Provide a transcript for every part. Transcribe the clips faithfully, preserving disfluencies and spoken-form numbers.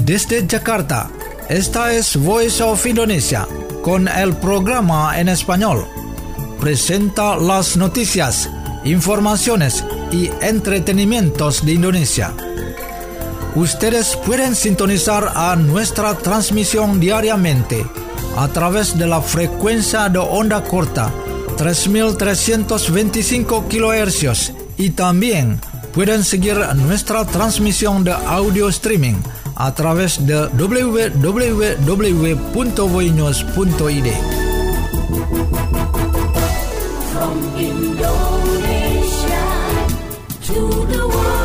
Desde Jakarta, esta es Voice of Indonesia, con el programa en español. Presenta las noticias, informaciones y entretenimientos de Indonesia. Ustedes pueden sintonizar a nuestra transmisión diariamente a través de la frecuencia de onda corta tres mil trescientos veinticinco kilohercios y también pueden seguir nuestra transmisión de audio streaming a través de doble u doble u doble u punto voinews punto i d. From Indonesia to the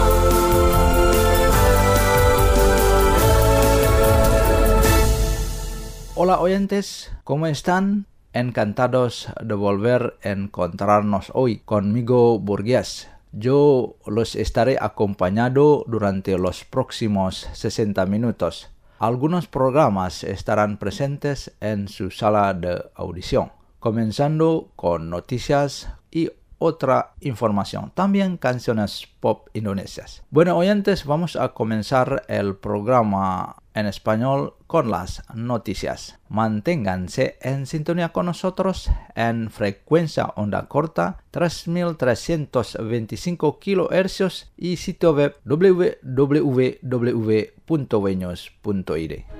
Hola oyentes, ¿cómo están? Encantados de volver a encontrarnos hoy conmigo Burgués. Yo los estaré acompañando durante los próximos sesenta minutos. Algunos programas estarán presentes en su sala de audición, comenzando con noticias y otra información, también canciones pop indonesias. Bueno, oyentes, vamos a comenzar el programa en español con las noticias. Manténganse en sintonía con nosotros en frecuencia onda corta tres mil trescientos veinticinco kilohercios y sitio web doble u doble u doble u punto voinews punto i d.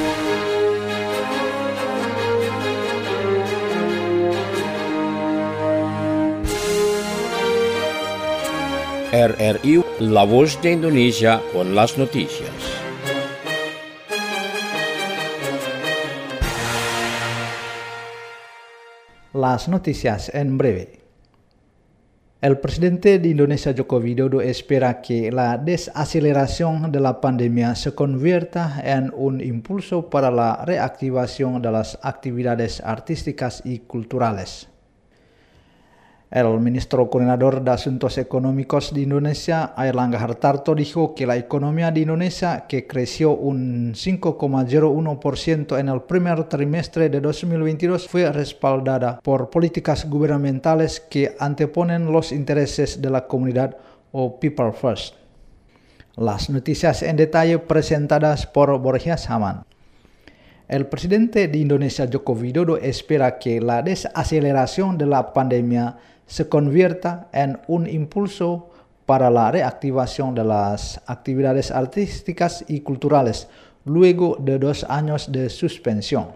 R R I, la voz de Indonesia con las noticias. Las noticias en breve. El presidente de Indonesia Joko Widodo espera que la desaceleración de la pandemia se convierta en un impulso para la reactivación de las actividades artísticas y culturales. El ministro coordinador de Asuntos Económicos de Indonesia, Airlangga Hartarto, dijo que la economía de Indonesia, que creció un cinco coma cero uno por ciento en el primer trimestre de dos mil veintidós, fue respaldada por políticas gubernamentales que anteponen los intereses de la comunidad o People First. Las noticias en detalle presentadas por Borja Saman. El presidente de Indonesia, Joko Widodo, espera que la desaceleración de la pandemia se convierta en un impulso para la reactivación de las actividades artísticas y culturales luego de dos años de suspensión.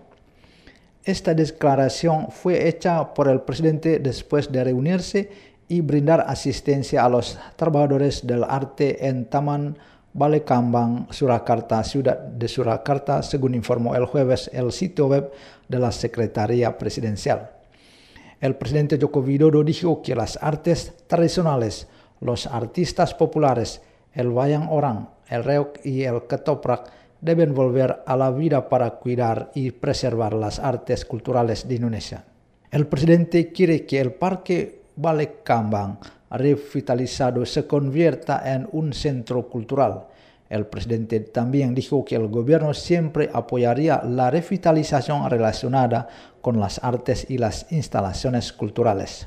Esta declaración fue hecha por el presidente después de reunirse y brindar asistencia a los trabajadores del arte en Taman Balai Kambang, Surakarta, ciudad de Surakarta, según informó el jueves el sitio web de la Secretaría Presidencial. El presidente Joko Widodo dijo que las artes tradicionales, los artistas populares, el wayang orang, el reog y el ketoprak deben volver a la vida para cuidar y preservar las artes culturales de Indonesia. El presidente quiere que el Parque Balai Kambang revitalizado se convierta en un centro cultural. El presidente también dijo que el gobierno siempre apoyaría la revitalización relacionada con las artes y las instalaciones culturales.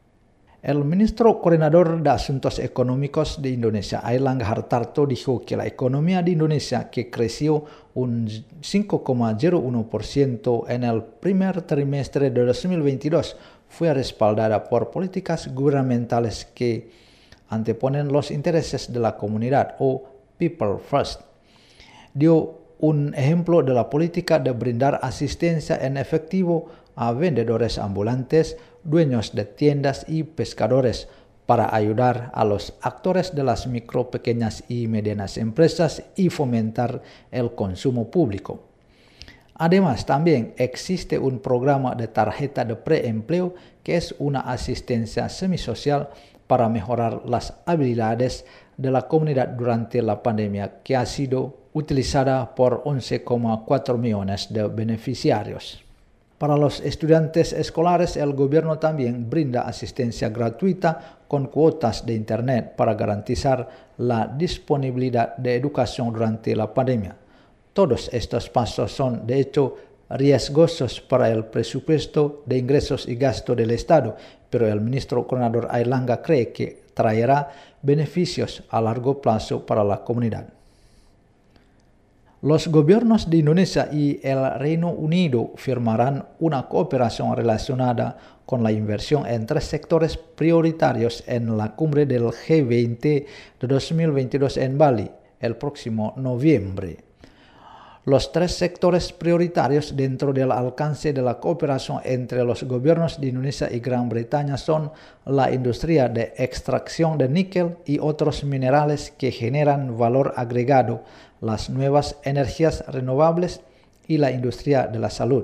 El ministro coordinador de Asuntos Económicos de Indonesia, Airlangga Hartarto, dijo que la economía de Indonesia, que creció un cinco coma cero uno por ciento en el primer trimestre de dos mil veintidós, fue respaldada por políticas gubernamentales que anteponen los intereses de la comunidad o People First. Dio un ejemplo de la política de brindar asistencia en efectivo a vendedores ambulantes, dueños de tiendas y pescadores para ayudar a los actores de las micro, pequeñas y medianas empresas y fomentar el consumo público. Además, también existe un programa de tarjeta de preempleo que es una asistencia semisocial para mejorar las habilidades de la comunidad durante la pandemia, que ha sido utilizada por once coma cuatro millones de beneficiarios. Para los estudiantes escolares, el gobierno también brinda asistencia gratuita con cuotas de Internet para garantizar la disponibilidad de educación durante la pandemia. Todos estos pasos son, de hecho, riesgosos para el presupuesto de ingresos y gasto del Estado, pero el ministro coordinador Airlangga cree que traerá beneficios a largo plazo para la comunidad. Los gobiernos de Indonesia y el Reino Unido firmarán una cooperación relacionada con la inversión en tres sectores prioritarios en la cumbre del G veinte de dos mil veintidós en Bali el próximo noviembre. Los tres sectores prioritarios dentro del alcance de la cooperación entre los gobiernos de Indonesia y Gran Bretaña son la industria de extracción de níquel y otros minerales que generan valor agregado, las nuevas energías renovables y la industria de la salud.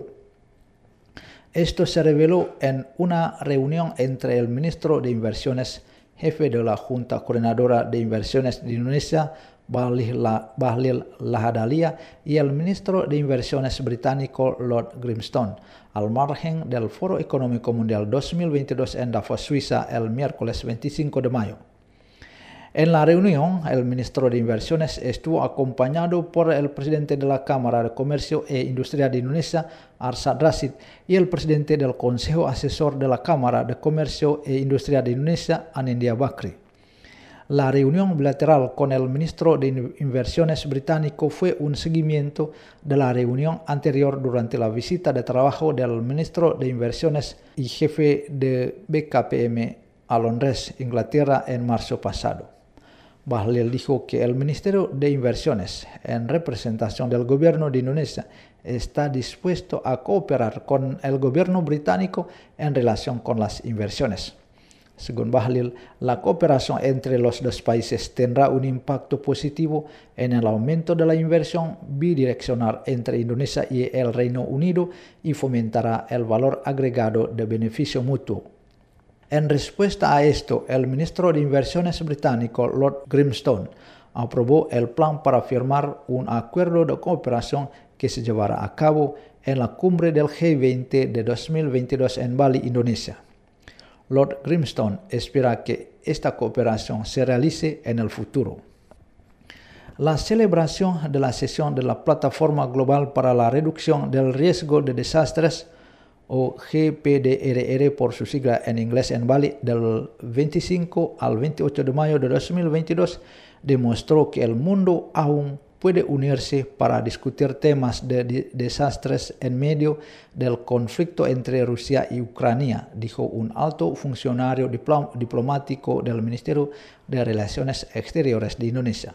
Esto se reveló en una reunión entre el ministro de Inversiones, jefe de la Junta Coordinadora de Inversiones de Indonesia, Bahlil Lahadalia, y el ministro de Inversiones británico Lord Grimstone, al margen del Foro Económico Mundial dos mil veintidós en Davos, Suiza, el miércoles veinticinco de mayo. En la reunión, el ministro de Inversiones estuvo acompañado por el presidente de la Cámara de Comercio e Industria de Indonesia, Arshad Rashid, y el presidente del Consejo Asesor de la Cámara de Comercio e Industria de Indonesia, Anindya Bakri. La reunión bilateral con el ministro de Inversiones británico fue un seguimiento de la reunión anterior durante la visita de trabajo del ministro de Inversiones y jefe de B K P M a Londres, Inglaterra, en marzo pasado. Bahlil dijo que el Ministerio de Inversiones, en representación del gobierno de Indonesia, está dispuesto a cooperar con el gobierno británico en relación con las inversiones. Según Bahlil, la cooperación entre los dos países tendrá un impacto positivo en el aumento de la inversión bidireccional entre Indonesia y el Reino Unido y fomentará el valor agregado de beneficio mutuo. En respuesta a esto, el ministro de Inversiones británico Lord Grimstone aprobó el plan para firmar un acuerdo de cooperación que se llevará a cabo en la cumbre del G veinte de dos mil veintidós en Bali, Indonesia. Lord Grimstone espera que esta cooperación se realice en el futuro. La celebración de la sesión de la Plataforma Global para la Reducción del Riesgo de Desastres, o G P D R R por su sigla en inglés, en Bali del veinticinco al veintiocho de mayo de dos mil veintidós, demostró que el mundo aún puede unirse para discutir temas de, de desastres en medio del conflicto entre Rusia y Ucrania, dijo un alto funcionario diplom, diplomático del Ministerio de Relaciones Exteriores de Indonesia.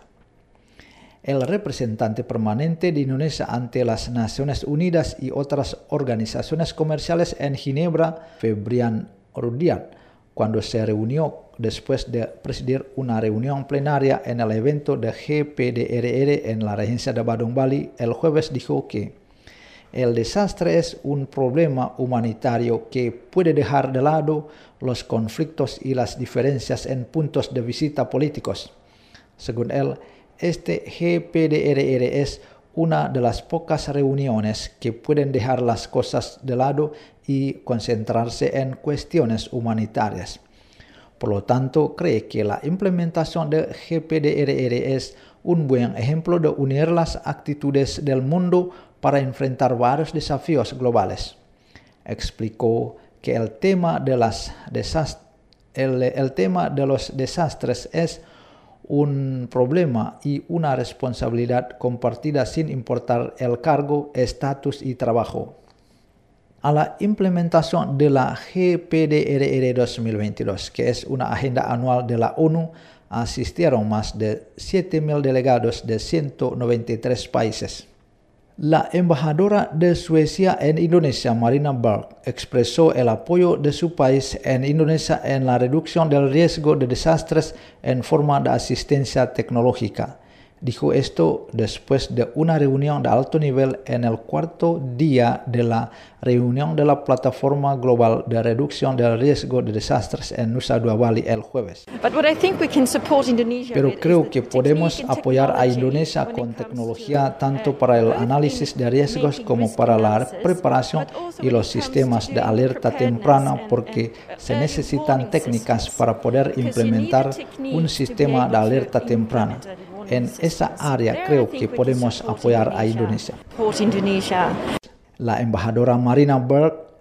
El representante permanente de Indonesia ante las Naciones Unidas y otras organizaciones comerciales en Ginebra, Febrian Rudiat, cuando se reunió después de presidir una reunión plenaria en el evento de G P D R R en la regencia de Badung, Bali, el jueves, dijo que el desastre es un problema humanitario que puede dejar de lado los conflictos y las diferencias en puntos de vista políticos. Según él, este G P D R R es una de las pocas reuniones que pueden dejar las cosas de lado y concentrarse en cuestiones humanitarias. Por lo tanto, cree que la implementación de G P D R R es un buen ejemplo de unir las actitudes del mundo para enfrentar varios desafíos globales. Explicó que el tema de, las desast- el, el tema de los desastres es un problema y una responsabilidad compartida sin importar el cargo, estatus y trabajo. A la implementación de la G P D R R dos mil veintidós, que es una agenda anual de la ONU, asistieron más de siete mil delegados de ciento noventa y tres países. La embajadora de Suecia en Indonesia, Marina Berg, expresó el apoyo de su país en Indonesia en la reducción del riesgo de desastres en forma de asistencia tecnológica. Dijo esto después de una reunión de alto nivel en el cuarto día de la reunión de la Plataforma Global de Reducción del Riesgo de Desastres en Nusa Dua, Bali, el jueves. Pero creo que podemos apoyar a Indonesia con tecnología tanto para el análisis de riesgos como para la preparación y los sistemas de alerta temprana, porque se necesitan técnicas para poder implementar un sistema de alerta temprana. En esa área creo que podemos apoyar a Indonesia. La embajadora Marina Berg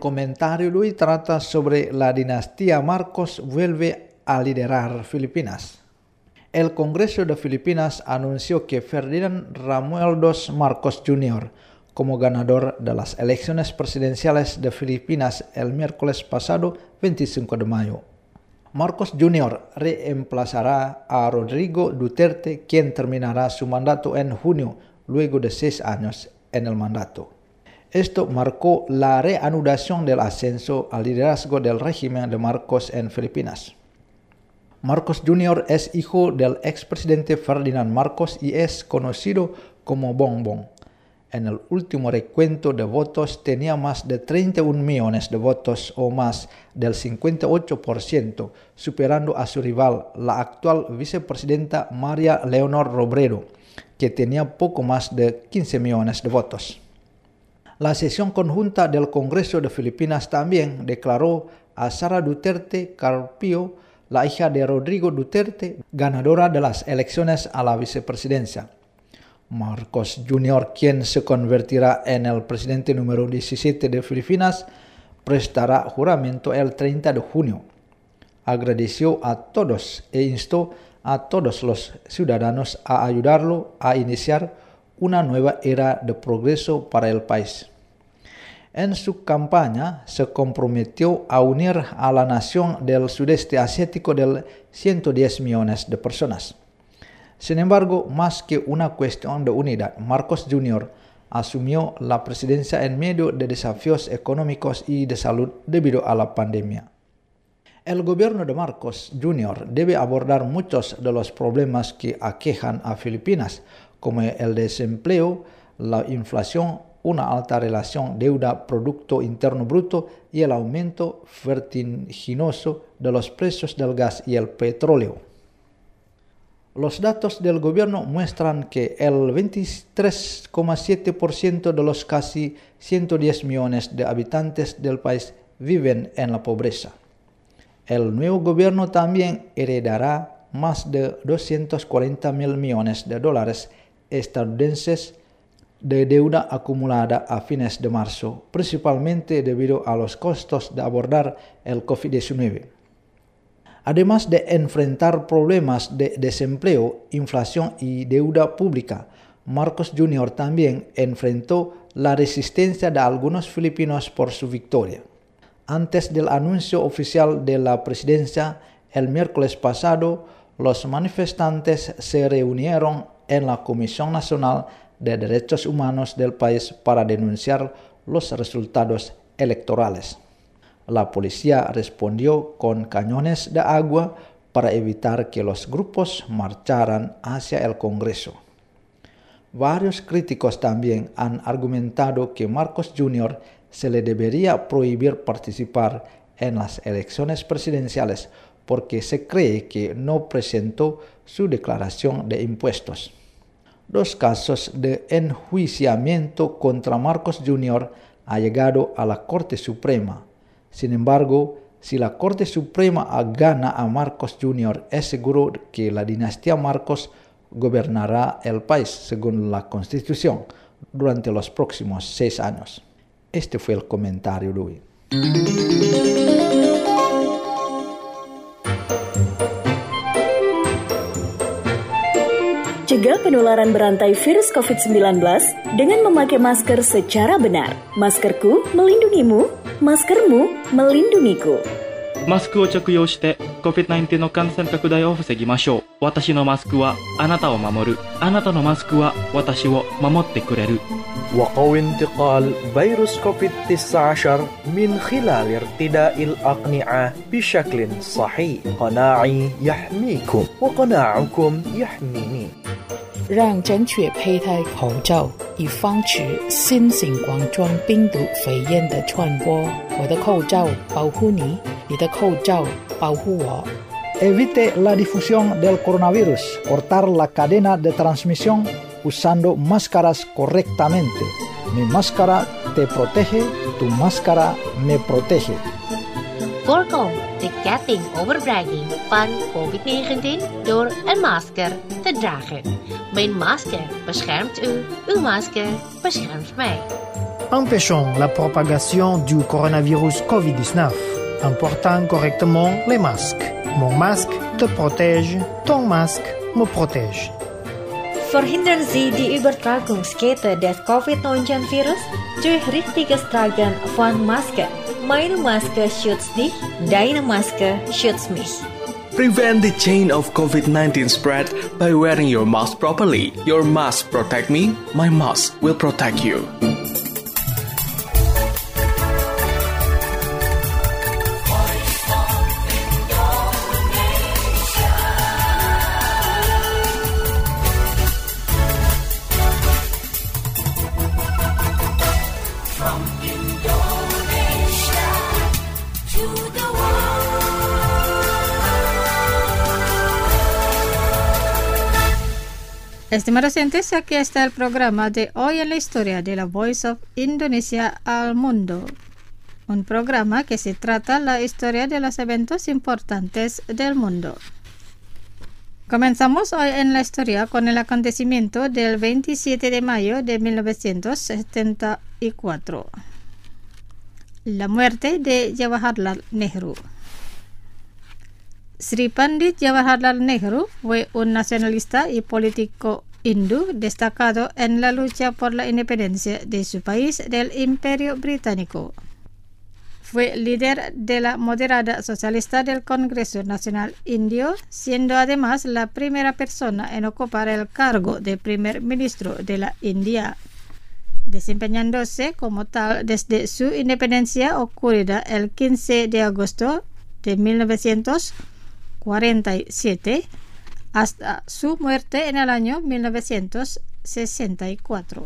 comentario de hoy trata sobre la dinastía Marcos vuelve a liderar Filipinas. El Congreso de Filipinas anunció que Ferdinand Romualdus Marcos junior como ganador de las elecciones presidenciales de Filipinas el miércoles pasado veinticinco de mayo. Marcos junior reemplazará a Rodrigo Duterte, quien terminará su mandato en junio, luego de seis años en el mandato. Esto marcó la reanudación del ascenso al liderazgo del régimen de Marcos en Filipinas. Marcos junior es hijo del expresidente Ferdinand Marcos y es conocido como Bongbong. En el último recuento de votos tenía más de treinta y un millones de votos o más del cincuenta y ocho por ciento, superando a su rival, la actual vicepresidenta María Leonor Robredo, que tenía poco más de quince millones de votos. La sesión conjunta del Congreso de Filipinas también declaró a Sara Duterte Carpio, la hija de Rodrigo Duterte, ganadora de las elecciones a la vicepresidencia. Marcos junior, quien se convertirá en el presidente número diecisiete de Filipinas, prestará juramento el treinta de junio. Agradeció a todos e instó a todos los ciudadanos a ayudarlo a iniciar una nueva era de progreso para el país. En su campaña se comprometió a unir a la nación del sudeste asiático de ciento diez millones de personas. Sin embargo, más que una cuestión de unidad, Marcos junior asumió la presidencia en medio de desafíos económicos y de salud debido a la pandemia. El gobierno de Marcos junior debe abordar muchos de los problemas que aquejan a Filipinas, como el desempleo, la inflación, una alta relación deuda-producto interno bruto y el aumento vertiginoso de los precios del gas y el petróleo. Los datos del gobierno muestran que el veintitrés coma siete por ciento de los casi ciento diez millones de habitantes del país viven en la pobreza. El nuevo gobierno también heredará más de doscientos cuarenta mil millones de dólares estadounidenses de deuda acumulada a fines de marzo, principalmente debido a los costos de abordar el COVID diecinueve. Además de enfrentar problemas de desempleo, inflación y deuda pública, Marcos junior también enfrentó la resistencia de algunos filipinos por su victoria. Antes del anuncio oficial de la presidencia, el miércoles pasado, los manifestantes se reunieron en la Comisión Nacional de Derechos Humanos del país para denunciar los resultados electorales. La policía respondió con cañones de agua para evitar que los grupos marcharan hacia el Congreso. Varios críticos también han argumentado que Marcos junior se le debería prohibir participar en las elecciones presidenciales porque se cree que no presentó su declaración de impuestos. Dos casos de enjuiciamiento contra Marcos junior han llegado a la Corte Suprema. Sin embargo, si la Corte Suprema gana a Marcos junior, es seguro que la dinastía Marcos gobernará el país según la Constitución durante los próximos seis años. Este fue el comentario de hoy. Cegah penularan berantai virus covid sembilan belas dengan memakai masker secara benar. Maskerku melindungimu, maskermu melindungiku. マスクを着用して コビッドナインティーン の感染拡大を防ぎましょう。私のマスクはあなたを守る。あなたのマスクは私を守ってくれる。 وقو انتقال فيروس كوفيد تسعة عشر من خلال ارتداء الأقنعة بشكل صحيح. قناعي يحميكم وقناعكم يحميني. 让正确佩戴口罩，以防止新型冠状病毒肺炎的传播。我的口罩保护你，你的口罩保护我。 Evite la difusión del coronavirus. Cortar la cadena de transmisión usando máscaras correctamente. Mi máscara te protege, tu máscara me protege. Voorkom de ketting overbrenging van covid negentien door een masker te dragen. Mijn masker beschermt u, uw masker beschermt mij. empêchant la propagation du coronavirus covid dix-neuf en portant correctement les masques. Mon masque te protège, ton masque me protège. Verhindern Sie die Übertragungskette des covid neunzehn Virus durch richtiges Tragen von Maske. Meine Maske schützt dich, deine Maske schützt mich. Prevent the chain of covid nineteen spread by wearing your mask properly. Your mask protect me, my mask will protect you. Estimados oyentes, aquí está el programa de hoy en la historia de la Voice of Indonesia al mundo. Un programa que se trata la historia de los eventos importantes del mundo. Comenzamos hoy en la historia con el acontecimiento del veintisiete de mayo de mil novecientos setenta y cuatro. La muerte de Jawaharlal Nehru. Sri Pandit Jawaharlal Nehru fue un nacionalista y político hindú destacado en la lucha por la independencia de su país del Imperio Británico. Fue líder de la moderada socialista del Congreso Nacional Indio, siendo además la primera persona en ocupar el cargo de primer ministro de la India, desempeñándose como tal desde su independencia ocurrida el quince de agosto de mil novecientos cuarenta y siete hasta su muerte en el año mil novecientos sesenta y cuatro.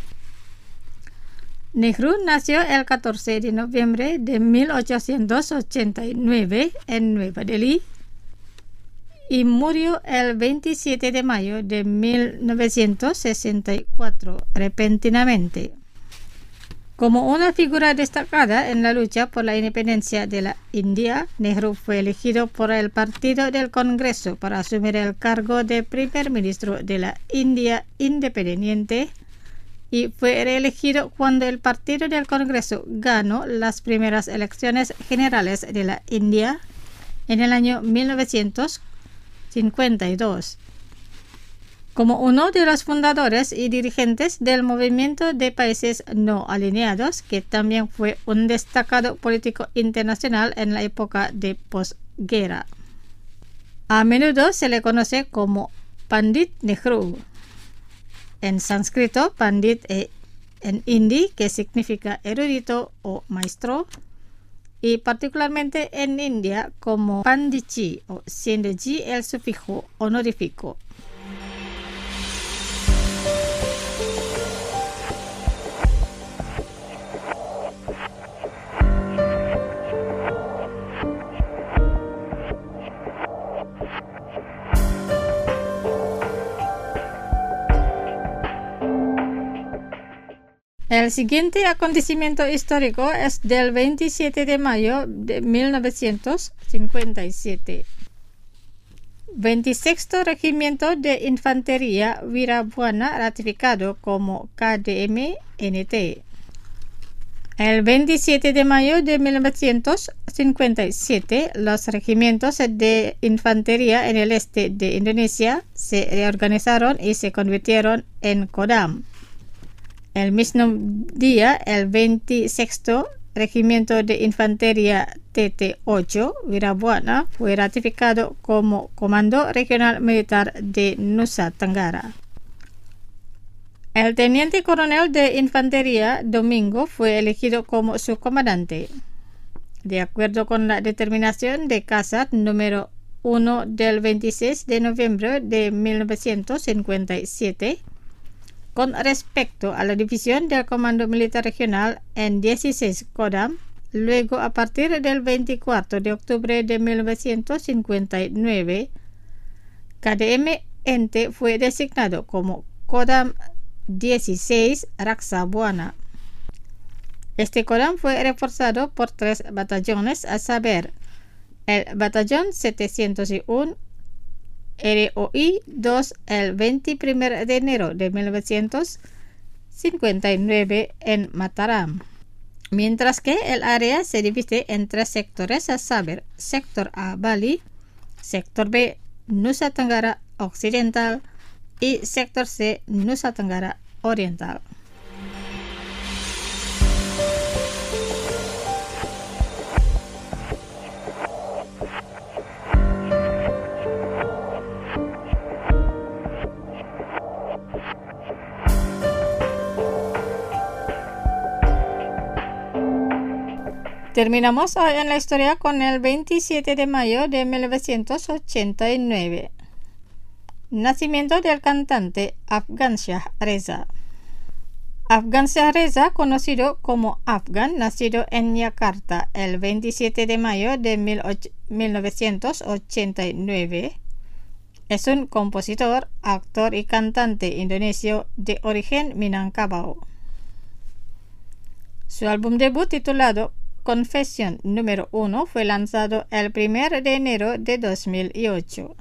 Nehru nació el catorce de noviembre de mil ochocientos ochenta y nueve en Nueva Delhi y murió el veintisiete de mayo de mil novecientos sesenta y cuatro repentinamente. Como una figura destacada en la lucha por la independencia de la India, Nehru fue elegido por el Partido del Congreso para asumir el cargo de primer ministro de la India independiente y fue reelegido cuando el Partido del Congreso ganó las primeras elecciones generales de la India en el año mil novecientos cincuenta y dos. Como uno de los fundadores y dirigentes del movimiento de países no alineados, que también fue un destacado político internacional en la época de posguerra. A menudo se le conoce como Pandit Nehru. En sánscrito, Pandit e en hindi, que significa erudito o maestro, y particularmente en India como Panditji, o siendo ji el sufijo honorífico. El siguiente acontecimiento histórico es del veintisiete de mayo de mil novecientos cincuenta y siete. veintisiete Regimiento de Infantería Virabuana ratificado como K D M N T. El veintisiete de mayo de mil novecientos cincuenta y siete, los regimientos de infantería en el este de Indonesia se reorganizaron y se convirtieron en Kodam. El mismo día, el veintisiete Regimiento de Infantería T T ocho Virabuana fue ratificado como Comando Regional Militar de Nusa Tenggara. El teniente coronel de Infantería Domingo fue elegido como su comandante. De acuerdo con la determinación de CASAT número uno del veintiséis de noviembre de mil novecientos cincuenta y siete, con respecto a la división del Comando Militar Regional en dieciséis Kodam, luego a partir del veinticuatro de octubre de mil novecientos cincuenta y nueve, K D M N T fue designado como Kodam dieciséis Raksa Buana. Este Kodam fue reforzado por tres batallones, a saber, el Batallón setecientos uno R O I dos el veintiprimer de enero de mil novecientos cincuenta y nueve en Mataram. Mientras que el área se divide en tres sectores, a saber, sector A, Bali, sector B, Nusa Tenggara Occidental y sector C, Nusa Tenggara Oriental. Terminamos hoy en la historia con el veintisiete de mayo de mil novecientos ochenta y nueve. Nacimiento del cantante Afgan Shah Reza. Afgan Shah Reza, conocido como Afgan, nacido en Yakarta el veintisiete de mayo de mil novecientos ochenta y nueve, es un compositor, actor y cantante indonesio de origen Minangkabau. Su álbum debut titulado Confesión número uno fue lanzado el primero de enero de dos mil ocho.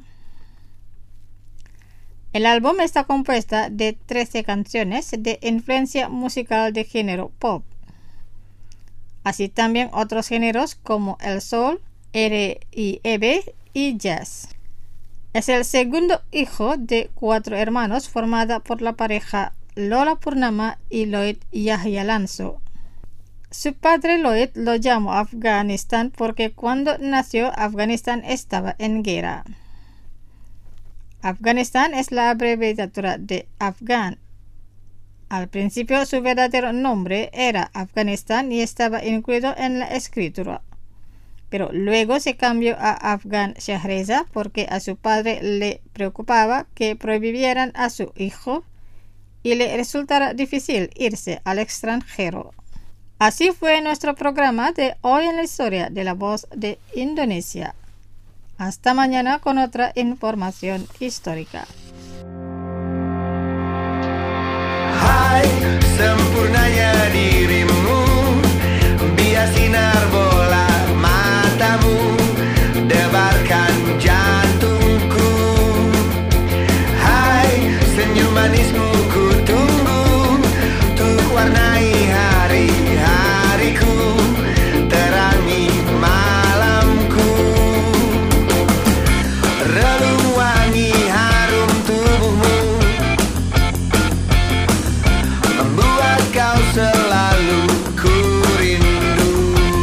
El álbum está compuesta de trece canciones de influencia musical de género pop, así también otros géneros como el soul, R y B y jazz. Es el segundo hijo de cuatro hermanos formada por la pareja Lola Purnama y Lloyd Yahya Lanzo. Su padre Lloyd lo llamó Afganistán porque cuando nació Afganistán estaba en guerra. Afganistán es la abreviatura de Afgan. Al principio su verdadero nombre era Afganistán y estaba incluido en la escritura, pero luego se cambió a Afgan Shah Reza porque a su padre le preocupaba que prohibieran a su hijo y le resultara difícil irse al extranjero. Así fue nuestro programa de hoy en la historia de la voz de Indonesia. Hasta mañana con otra información histórica. Hai, sempurnanya dirimu, biar sinar bola matamu, debarkan jantungku. Hai, senyum manismu ku tunggu, untuk warnai hari-hariku, terangi malamku. Relung wangi harum tubuhmu, membuat kau selalu ku rindu.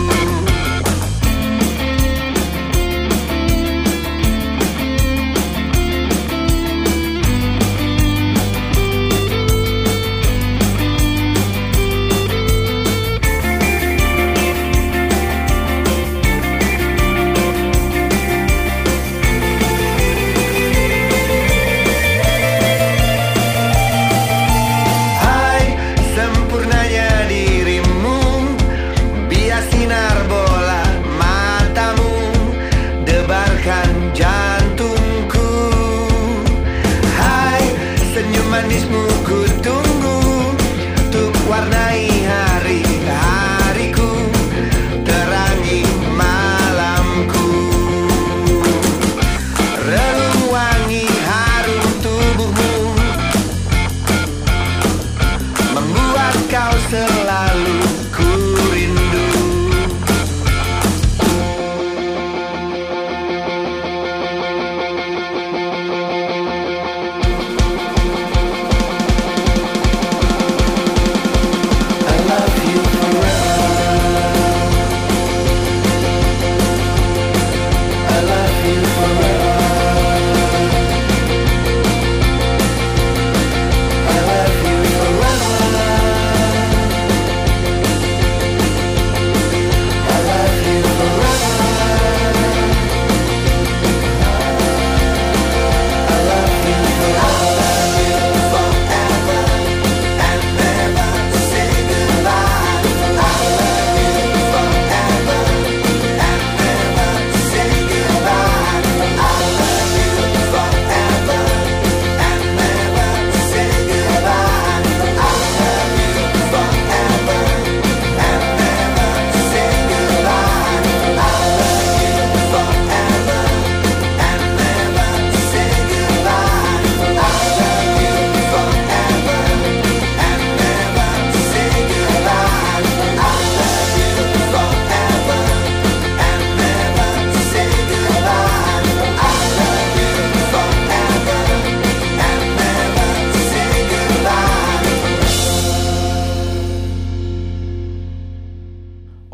Manismu ku tunggu, untuk warnai hari-hariku, terangi malamku. Relung wangi harum tubuhmu, membuat kau selalu ku rindu.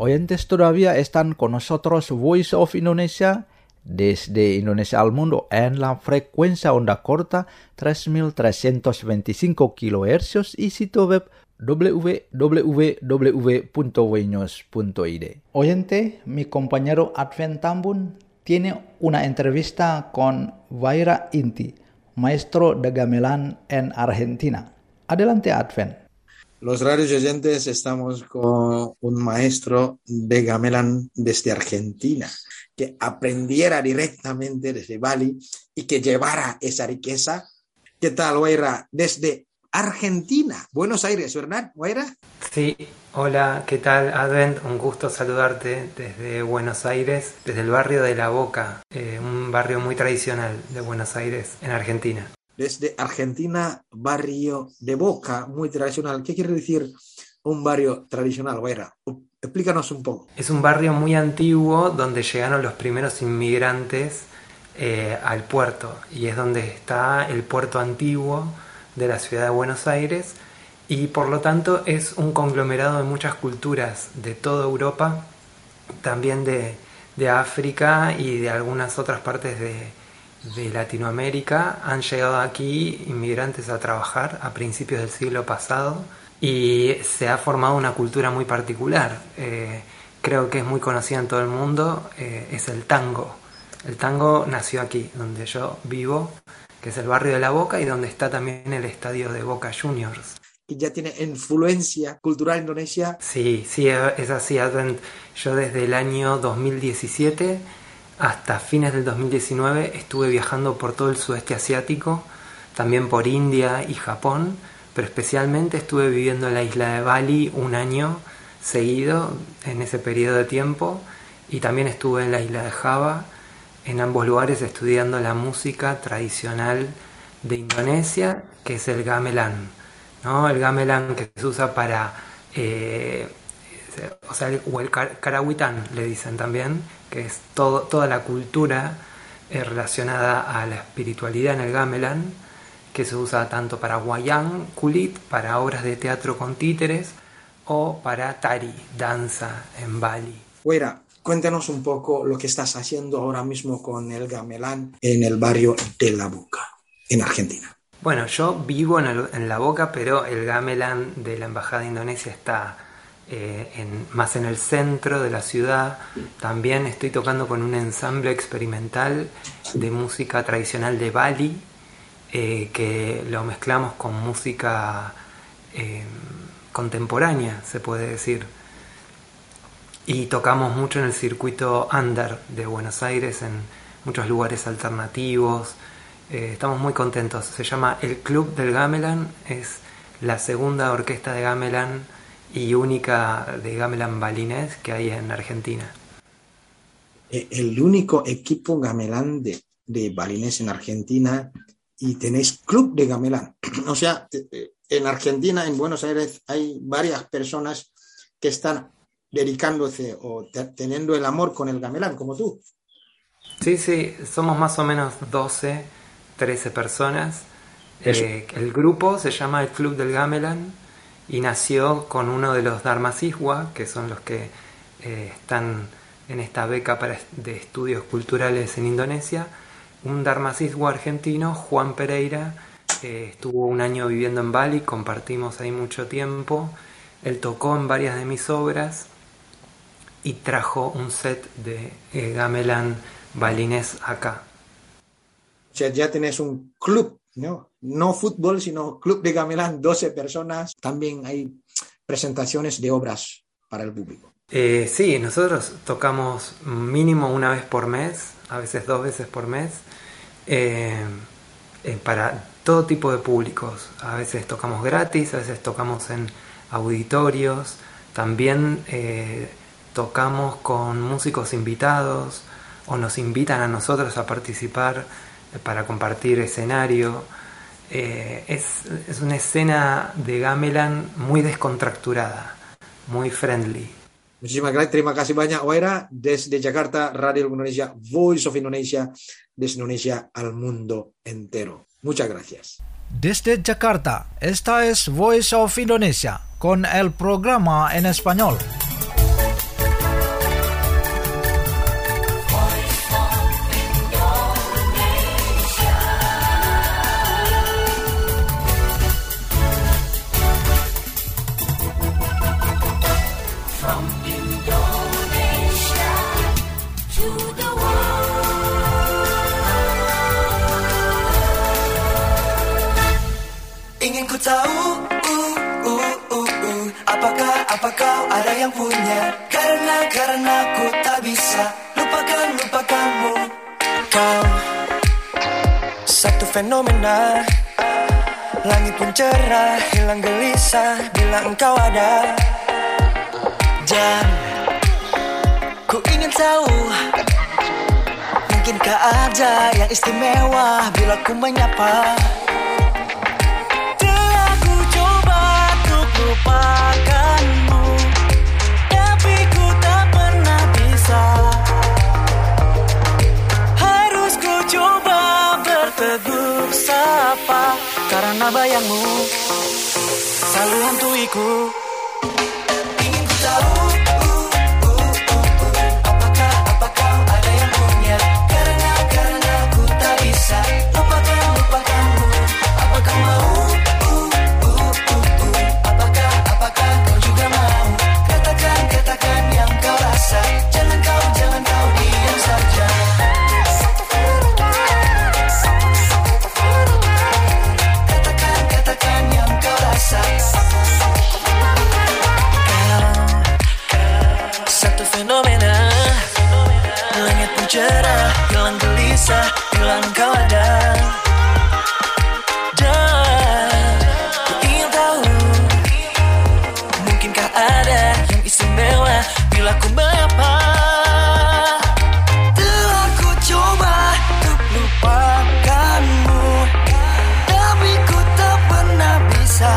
oyentes todavía están con nosotros Voice of Indonesia desde Indonesia al mundo en la frecuencia onda corta tres mil trescientos veinticinco kilohercios y sitio web w w w punto wenews punto i d. Oyente, mi compañero Advent Tambun tiene una entrevista con Vaira Inti, maestro de gamelan en Argentina. Adelante, Advent. Los radios oyentes, estamos con un maestro de gamelan desde Argentina, que aprendiera directamente desde Bali y que llevara esa riqueza. ¿Qué tal, Vaira? Desde Argentina, Buenos Aires, ¿verdad, Vaira? Sí, hola, ¿qué tal, Advent? Un gusto saludarte desde Buenos Aires, desde el barrio de La Boca, eh, un barrio muy tradicional de Buenos Aires, en Argentina. Desde Argentina, barrio de Boca, muy tradicional. ¿Qué quiere decir un barrio tradicional, Vaira? Explícanos un poco. Es un barrio muy antiguo donde llegaron los primeros inmigrantes eh, al puerto, y es donde está el puerto antiguo de la ciudad de Buenos Aires, y por lo tanto es un conglomerado de muchas culturas de toda Europa, también de, de África y de algunas otras partes de, de Latinoamérica. Han llegado aquí inmigrantes a trabajar a principios del siglo pasado y se ha formado una cultura muy particular. Eh, creo que es muy conocida en todo el mundo, eh, es el tango. El tango nació aquí, donde yo vivo, que es el barrio de La Boca, y donde está también el estadio de Boca Juniors. ¿Y ya tiene influencia cultural indonesia? Sí, sí, es así, Advent. Yo desde el año dos mil diecisiete hasta fines del dos mil diecinueve estuve viajando por todo el sudeste asiático, también por India y Japón, pero especialmente estuve viviendo en la isla de Bali un año seguido en ese periodo de tiempo, y también estuve en la isla de Java, en ambos lugares estudiando la música tradicional de Indonesia, que es el gamelan, ¿no? El gamelan que se usa para, eh, o sea, el, o el karawitan le dicen también, que es todo, toda la cultura eh, relacionada a la espiritualidad en el gamelan, que se usa tanto para wayang kulit, para obras de teatro con títeres, o para tari, danza en Bali. Fuera. Cuéntanos un poco lo que estás haciendo ahora mismo con el gamelan en el barrio de La Boca, en Argentina. Bueno, yo vivo en, el, en La Boca, pero el gamelan de la Embajada de Indonesia está eh, en, más en el centro de la ciudad. También estoy tocando con un ensamble experimental de música tradicional de Bali, eh, que lo mezclamos con música eh, contemporánea, se puede decir. Y tocamos mucho en el circuito under de Buenos Aires, en muchos lugares alternativos. Eh, estamos muy contentos. Se llama El Club del Gamelan, es la segunda orquesta de gamelan y única de gamelan balinés que hay en Argentina. El único equipo gamelan de, de balinés en Argentina, y tenéis club de gamelan. O sea, en Argentina, en Buenos Aires, hay varias personas que están dedicándose o te, teniendo el amor con el gamelan, como tú. Sí, sí, somos más o menos doce, trece personas. Eh, el grupo se llama el Club del Gamelan y nació con uno de los Dharmasiswa, que son los que eh, están en esta beca para, de estudios culturales en Indonesia. Un Dharmasiswa argentino, Juan Pereira, eh, estuvo un año viviendo en Bali, compartimos ahí mucho tiempo. Él tocó en varias de mis obras y trajo un set de eh, gamelan balinés acá. O sea, ya tenés un club, ¿no? No fútbol, sino club de gamelan, doce personas. También hay presentaciones de obras para el público. Eh, sí, nosotros tocamos mínimo una vez por mes, a veces dos veces por mes, eh, eh, para todo tipo de públicos. A veces tocamos gratis, a veces tocamos en auditorios, también eh, tocamos con músicos invitados, o nos invitan a nosotros a participar eh, para compartir escenario. Eh, es, es una escena de gamelan muy descontracturada, muy friendly. Muchísimas gracias, terima kasih banyak Vaira. Desde Jakarta, Radio Indonesia, Voice of Indonesia, desde Indonesia al mundo entero. Muchas gracias. Desde Jakarta, esta es Voice of Indonesia con el programa en español. Ingin ku tahu uh, uh, uh, uh, apakah, apa kau ada yang punya. Karena, karena ku tak bisa lupakan, lupakanmu. Kau satu fenomena, langit pun cerah, hilang gelisah bila engkau ada. Dan ku ingin tahu, mungkinkah ada yang istimewa bila ku menyapa. Telah ku coba untuk lupakanmu, tapi ku tak pernah bisa. Harus ku coba bertegur sapa, karena bayangmu selalu hantuiku. Ingin ku tahu cerah, hilang gelisah bila engkau ada. Dan ku ingin tahu, mungkinkah ada yang istimewa bila ku menyapa. Telah ku coba untuk lupakanmu, tapi ku tak pernah bisa.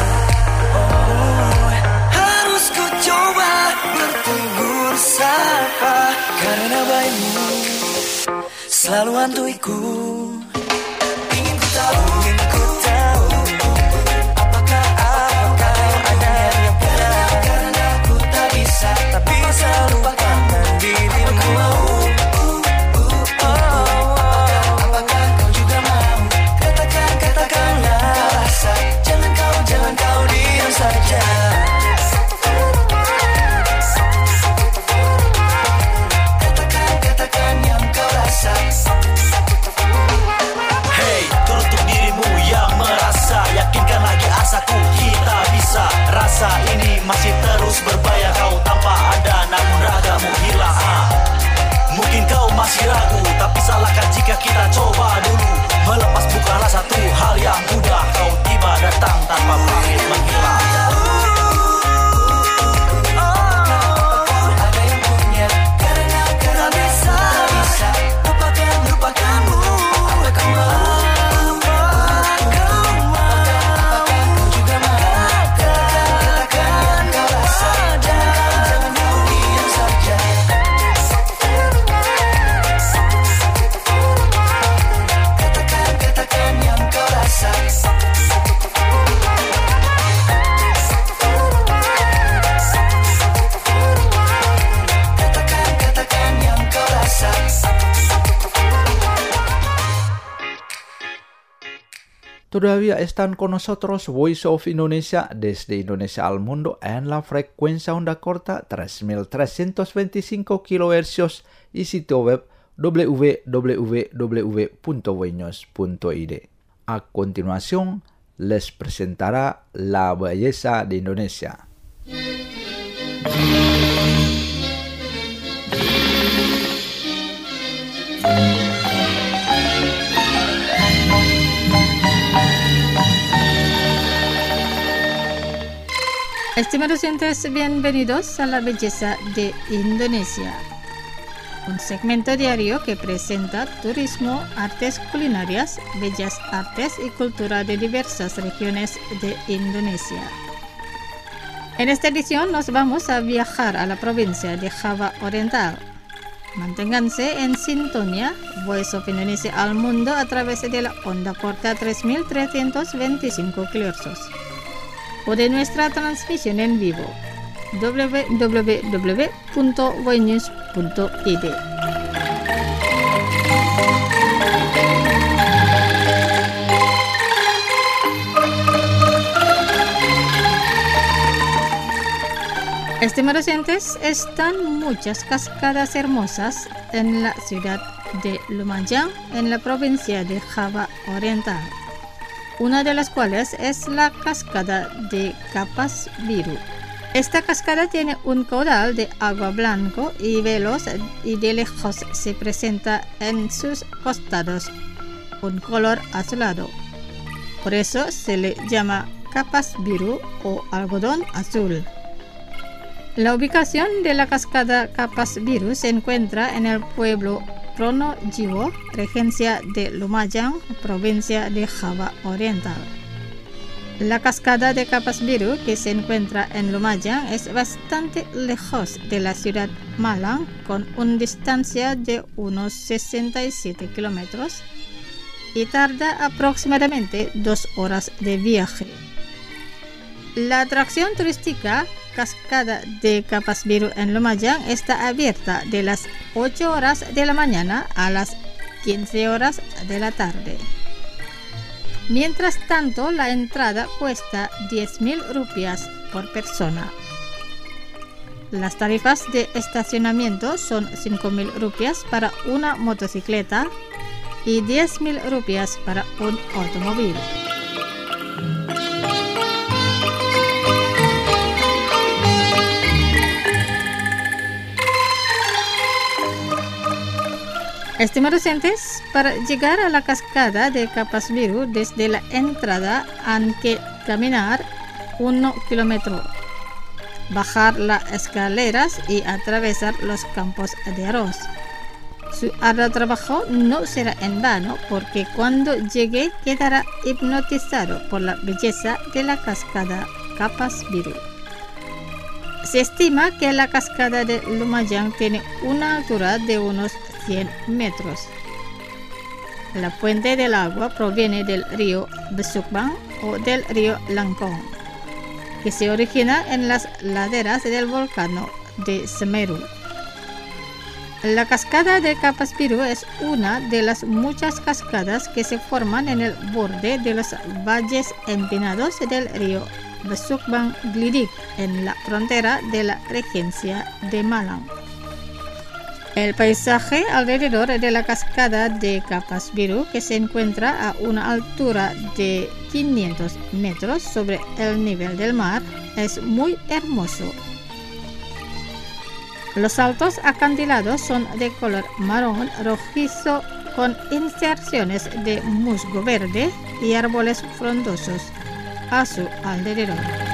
Oh, harus ku coba bertegur sapa, karena bayimu selalu hantuiku. Ingin ku tahu, ingin ku tahu, apakah, apakah ada yang punya. Karena ku tak bisa, tak bisa lupakan dirimu. Apakah kau juga mau? Katakan, katakanlah rasa. Jangan kau, jangan kau diam saja. Hey, teruntuk dirimu yang merasa, yakinkan lagi asaku, kita bisa. Rasa ini masih terus berbahaya, kau tanpa ada namun ragamu hilang. ah. Mungkin kau masih ragu, tapi salahkan jika kita coba dulu. Melepas bukanlah satu hal yang mudah, kau tiba datang tanpa pamit menghilang. Todavía están con nosotros Voice of Indonesia desde Indonesia al mundo en la frecuencia onda corta tres mil trescientos veinticinco kilohercios y sitio web w w w punto voinews punto i d. A continuación, les presentará la belleza de Indonesia. Estimados oyentes, bienvenidos a la belleza de Indonesia, un segmento diario que presenta turismo, artes culinarias, bellas artes y cultura de diversas regiones de Indonesia. En esta edición nos vamos a viajar a la provincia de Java Oriental. Manténganse en sintonía Voice of Indonesia al mundo a través de la onda corta tres mil trescientos veinticinco kilohercios. O de nuestra transmisión en vivo w w w punto voinews punto i d. Estimados oyentes, están muchas cascadas hermosas en la ciudad de Lumajang, en la provincia de Java Oriental. una de las cuales es la cascada de Kapas Biru. Esta cascada tiene un caudal de agua blanco y veloz y de lejos se presenta en sus costados un color azulado. Por eso se le llama Kapas Biru o algodón azul. La ubicación de la cascada Kapas Biru se encuentra en el pueblo Pronojiwo, regencia de Lumajang, provincia de Java Oriental. La cascada de Kapas Biru, que se encuentra en Lumajang, es bastante lejos de la ciudad Malang, con una distancia de unos sesenta y siete kilómetros y tarda aproximadamente dos horas de viaje. La atracción turística cascada de Kapas Biru en Lumajang está abierta de las ocho horas de la mañana a las quince horas de la tarde. Mientras tanto, la entrada cuesta diez mil rupias por persona. Las tarifas de estacionamiento son cinco mil rupias para una motocicleta y diez mil rupias para un automóvil. Estimados oyentes, para llegar a la cascada de Kapas Biru desde la entrada han que caminar un kilómetro, bajar las escaleras y atravesar los campos de arroz. Su arduo trabajo no será en vano porque cuando llegue quedará hipnotizado por la belleza de la cascada Kapas Biru. Se estima que la cascada de Lumajang tiene una altura de unos cien metros. La fuente del agua proviene del río Besukbang o del río Langkong, que se origina en las laderas del volcán de Semeru. La cascada de Kapas Biru es una de las muchas cascadas que se forman en el borde de los valles empinados del río Besukbang Glidik en la frontera de la regencia de Malang. El paisaje alrededor de la cascada de Kapas Biru, que se encuentra a una altura de quinientos metros sobre el nivel del mar, es muy hermoso. Los altos acantilados son de color marrón rojizo con inserciones de musgo verde y árboles frondosos a su alrededor.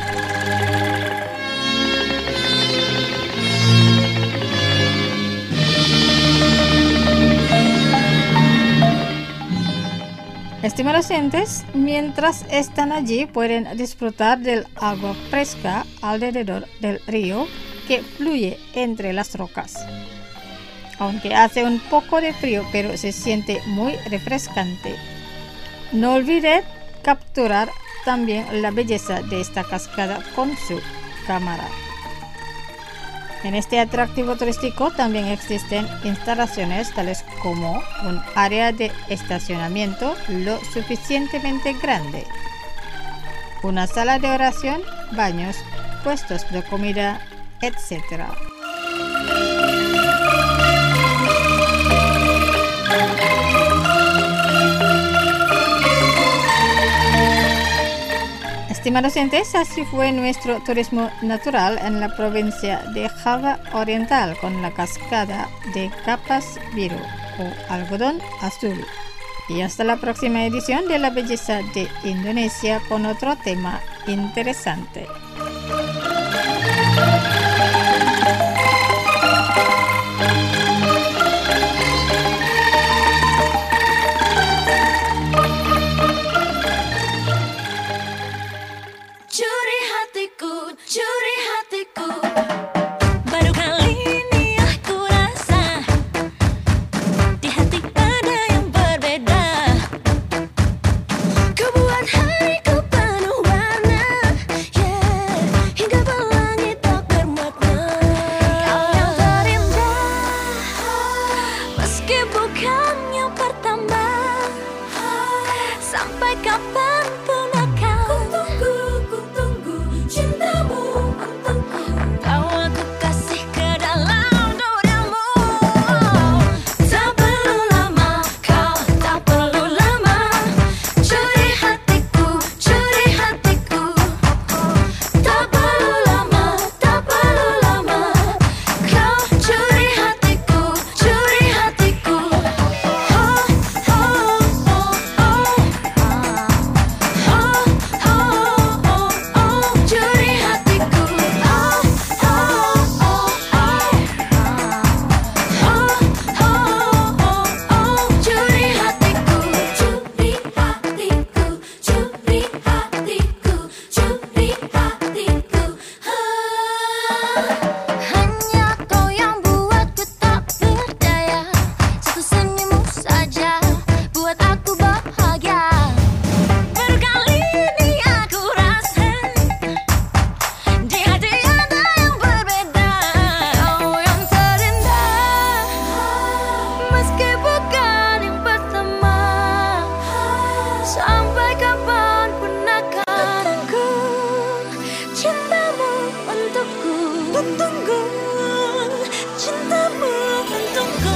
Estimados oyentes, mientras están allí pueden disfrutar del agua fresca alrededor del río que fluye entre las rocas. Aunque hace un poco de frío, pero se siente muy refrescante. No olviden capturar también la belleza de esta cascada con su cámara. En este atractivo turístico también existen instalaciones tales como un área de estacionamiento lo suficientemente grande, una sala de oración, baños, puestos de comida, etcétera. Estimados oyentes, así fue nuestro turismo natural en la provincia de Java Oriental con la cascada de Kapas Biru o algodón azul. Y hasta la próxima edición de La Belleza de Indonesia con otro tema interesante. Curi hatiku, curi hatiku. Baru kali ini aku rasa di hati ada yang berbeda. Kau buat hariku penuh warna, yeah. tunggu cintamu untukku.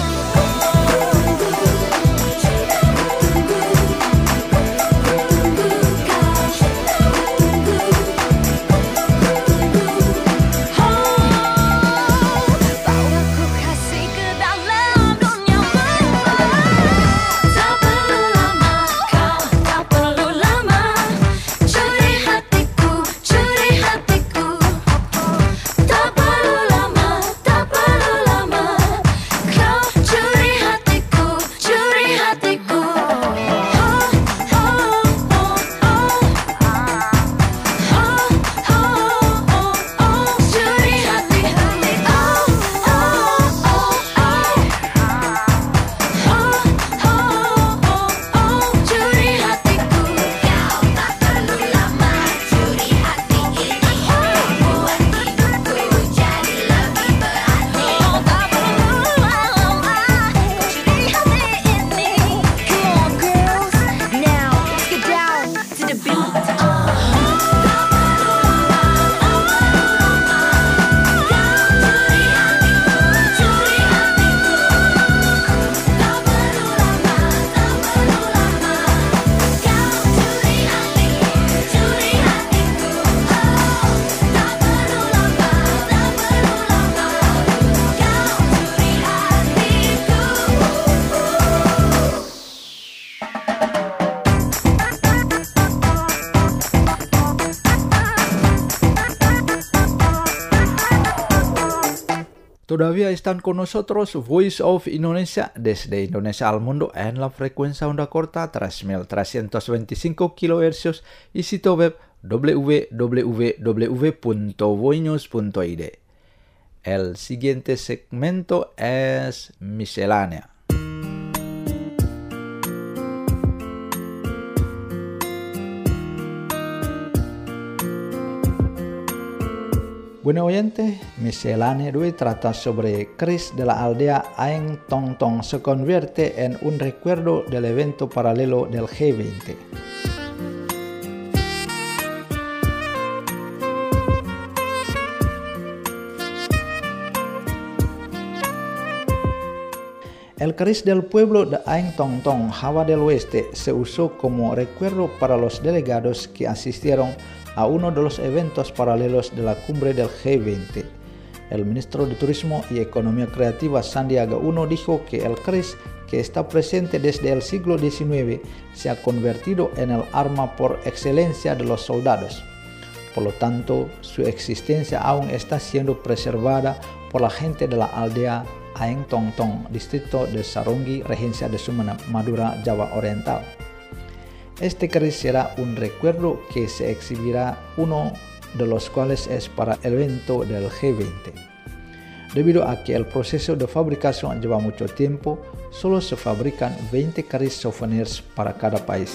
Todavía están con nosotros Voice of Indonesia desde Indonesia al mundo en la frecuencia onda corta tres mil trescientos veinticinco kilohercios y sitio web w w w punto voinews punto i d. El siguiente segmento es miscelánea. Bueno oyente, miscelánea de hoy trata sobre Kris de la aldea Aeng Tong Tong se convierte en un recuerdo del evento paralelo del G veinte. El Kris del pueblo de Aeng Tong Tong, Java del Oeste, se usó como recuerdo para los delegados que asistieron a uno de los eventos paralelos de la cumbre del G veinte. El ministro de Turismo y Economía Creativa Sandiaga Uno dijo que el Kris, que está presente desde el siglo diecinueve, se ha convertido en el arma por excelencia de los soldados. Por lo tanto, su existencia aún está siendo preservada por la gente de la aldea Aeng Tong Tong, distrito de Saronggi, regencia de Sumana, Madura, Java Oriental. Este Kris será un recuerdo que se exhibirá, uno de los cuales es para el evento del G veinte. Debido a que el proceso de fabricación lleva mucho tiempo, solo se fabrican veinte Kris souvenirs para cada país.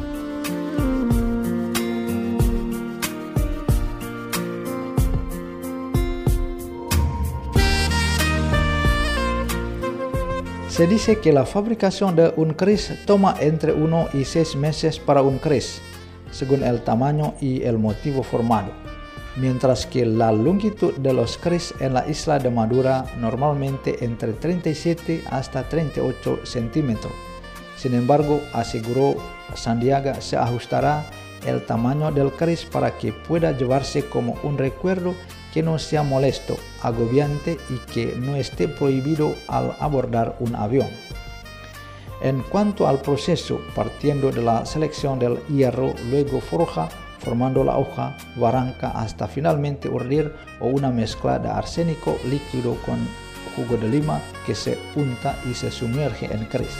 Se dice que la fabricación de un Kris toma entre uno y seis meses para un Kris, según el tamaño y el motivo formado, mientras que la longitud de los Kris en la isla de Madura normalmente entre treinta y siete hasta treinta y ocho centímetros. Sin embargo, aseguró Sandiaga, se ajustará el tamaño del Kris para que pueda llevarse como un recuerdo que no sea molesto, agobiante y que no esté prohibido al abordar un avión. En cuanto al proceso, partiendo de la selección del hierro, luego forja, formando la hoja, barranca hasta finalmente urdir o una mezcla de arsénico líquido con jugo de lima que se unta y se sumerge en Kris.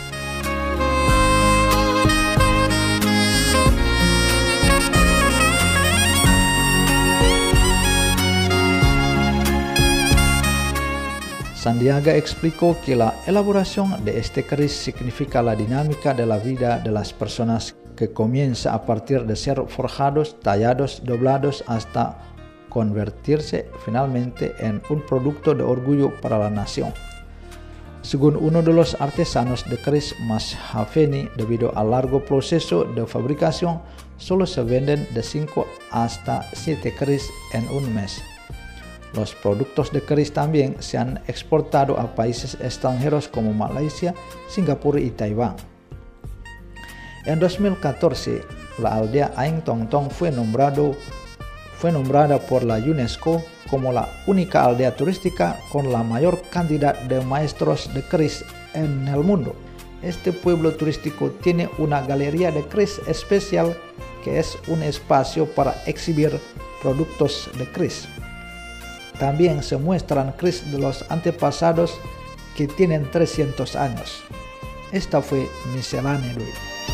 Sandiaga explicó que la elaboración de este Kris significa la dinámica de la vida de las personas que comienza a partir de ser forjados, tallados, doblados hasta convertirse finalmente en un producto de orgullo para la nación. Según uno de los artesanos de Kris, Mas Hafeni, debido al largo proceso de fabricación, solo se venden de cinco hasta siete Kris en un mes. Los productos de keris también se han exportado a países extranjeros como Malaysia, Singapura y Taiwán. En dos mil catorce, la aldea Aing Tong Tong fue, nombrado, fue nombrada por la UNESCO como la única aldea turística con la mayor cantidad de maestros de keris en el mundo. Este pueblo turístico tiene una galería de keris especial que es un espacio para exhibir productos de keris. También se muestran keris de los antepasados que tienen trescientos años. Esta fue Miscelánea de hoy.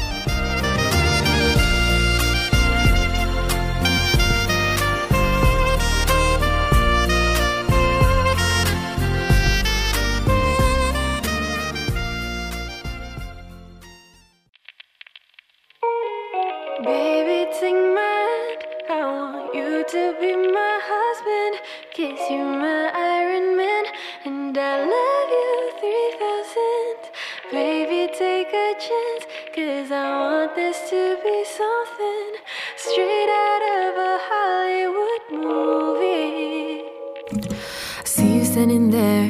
Baby, take my hand. I want you to be my husband. Kiss you, my Iron Man. And I love you three thousand. Baby, take a chance. Cause I want this to be something straight out of a Hollywood movie. I see you standing there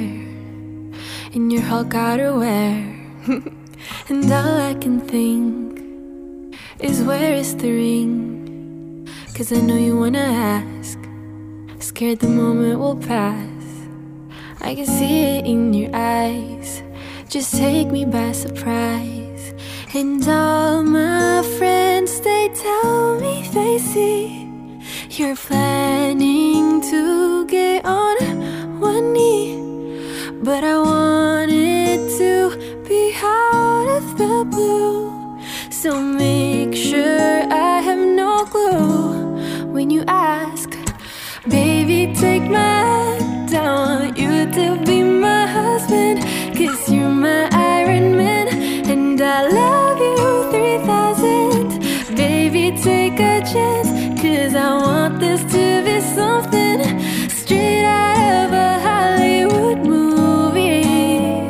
in your Hulk outerwear. And all I can think is where is the ring? Cause I know you wanna ask. Scared the moment will pass. I can see it in your eyes. Just take me by surprise. And all my friends, they tell me they see you're planning to get on one knee. But I want it to be out of the blue. So make sure I have no clue when you ask. Baby, take my hand. I want you to be my husband. Cause you're my Iron Man. And I love you three thousand. Baby, take a chance. Cause I want this to be something straight out of a Hollywood movie.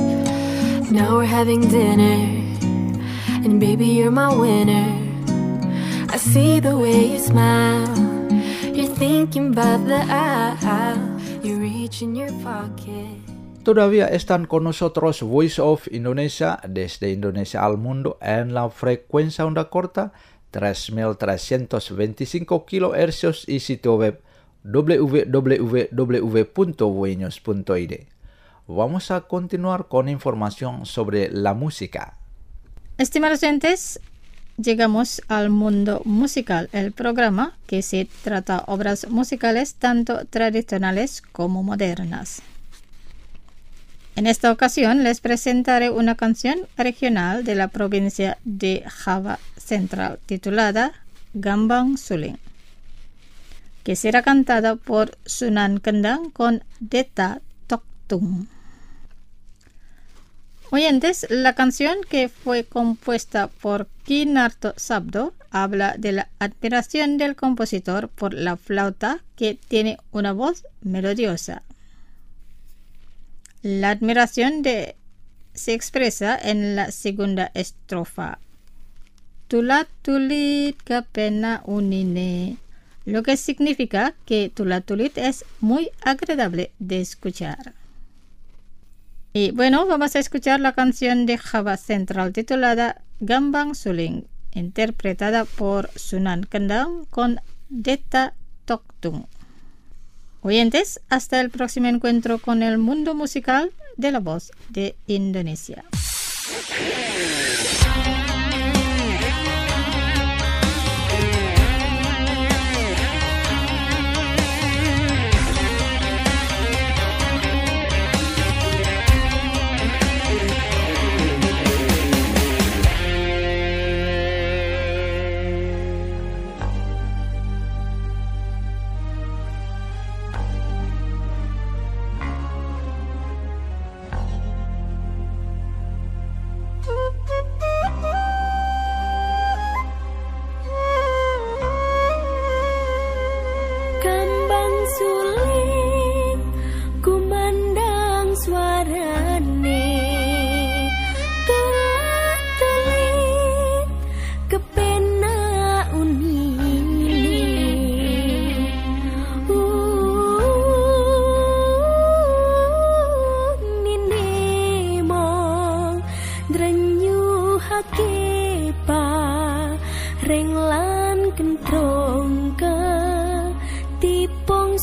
Now we're having dinner. And baby, you're my winner. I see the way you smile. You're thinking about the aisle. You reach in your pocket. Todavía están con nosotros Voice of Indonesia desde Indonesia al mundo en la frecuencia onda corta tres mil trescientos veinticinco kilohercios y sitio web w w w punto voinews punto i d. Vamos a continuar con información sobre la música. Estimados oyentes, llegamos al mundo musical, el programa que se trata obras musicales tanto tradicionales como modernas. En esta ocasión les presentaré una canción regional de la provincia de Java Central titulada Gambang Suling, que será cantada por Sunan Kendang con Deta Toktung. Oyentes, la canción, que fue compuesta por Kinarto Sabdo, habla de la admiración del compositor por la flauta, que tiene una voz melodiosa. La admiración de, se expresa en la segunda estrofa. Tulat tulit kapena unine, lo que significa que tulat tulit es muy agradable de escuchar. Y bueno, vamos a escuchar la canción de Java Central titulada Gambang Suling, interpretada por Sunan Kendang con Deta Toktung. Oyentes, hasta el próximo encuentro con el mundo musical de la voz de Indonesia.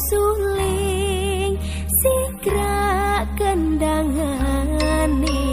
suling sikra kendangane.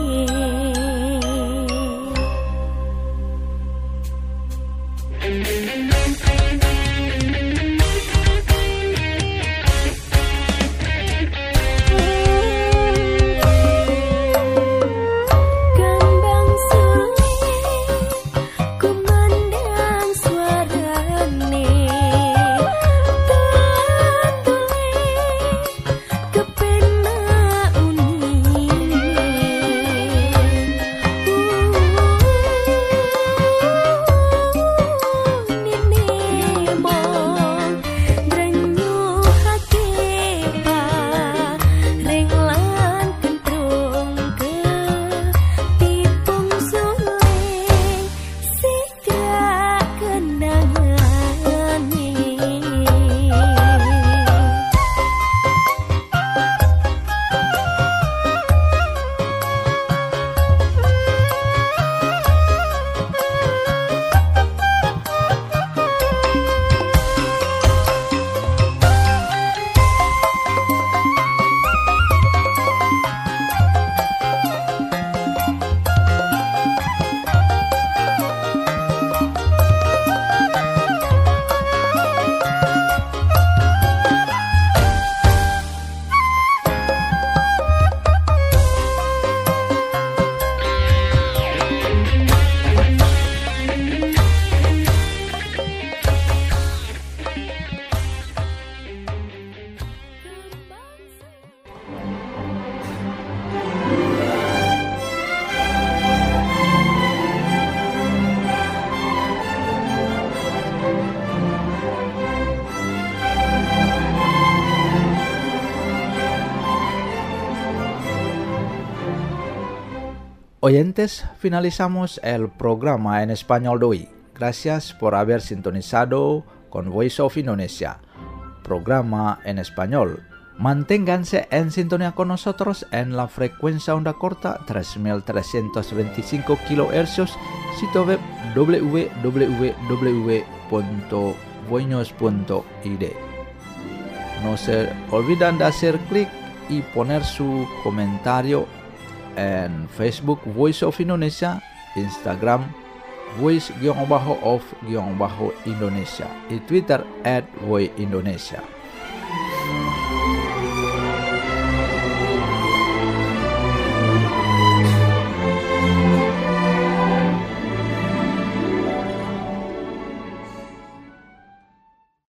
Oyentes, finalizamos el programa en español de hoy. Gracias por haber sintonizado con Voice of Indonesia, programa en español. Manténganse en sintonía con nosotros en la frecuencia onda corta tres mil trescientos veinticinco kilohercios, sitio web w w w punto voinos punto i d. No se olviden de hacer clic y poner su comentario en Facebook Voice of Indonesia, Instagram Voice-of-Indonesia y Twitter at Voice Indonesia.